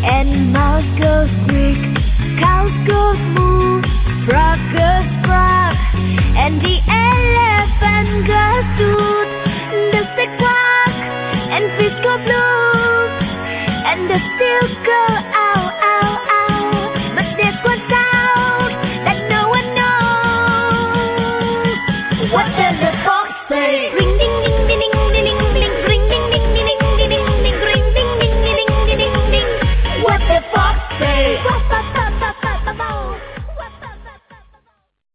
And mouse goes quick, cows goes moo, frog goes frog, and the elephant goes toot. The pig quack, and fish go blue, and the seal go ow.